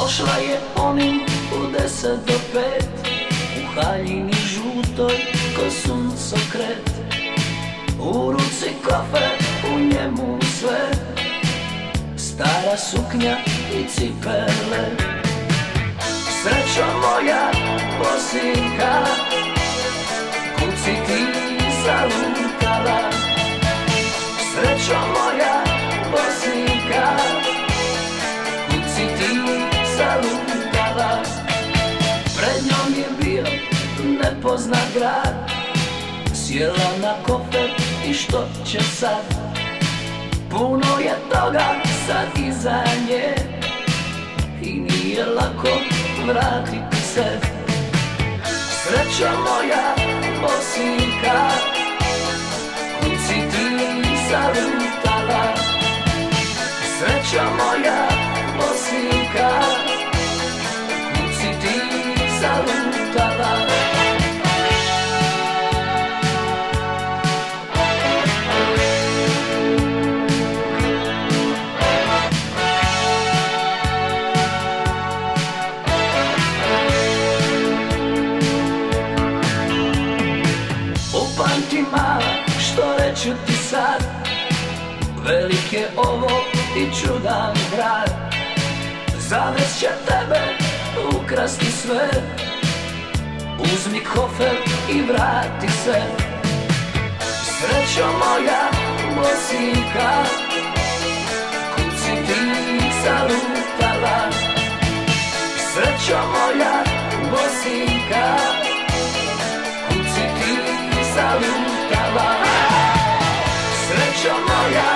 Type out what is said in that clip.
Došla je onim u 10 do 5, u haljini žutoj ko suncokret. U ruci kofer, u njemu sve, stara suknja i cipele. Srećo moja posinka, kud si ti zalutala? Srećo moja posinka, kud si ti zalutala? Pred njom je bio nepoznat grad, sjela na kofer i što će sad? Puno je toga sad iza nje i nije lako vratiti se. Srećo moja posinka, kud si ti zalutala? Srećo moja posinka, kud si ti zalutala? Upamti mala, što reću ti sad, velik je ovo i čudan grad. Zavest će tebe, ukrasti sve, uzmi kofer i vrati se. Srećo moja posinka, kud si ti zalutala? Srećo moja posinka, kud si ti zalutala? Srećo moja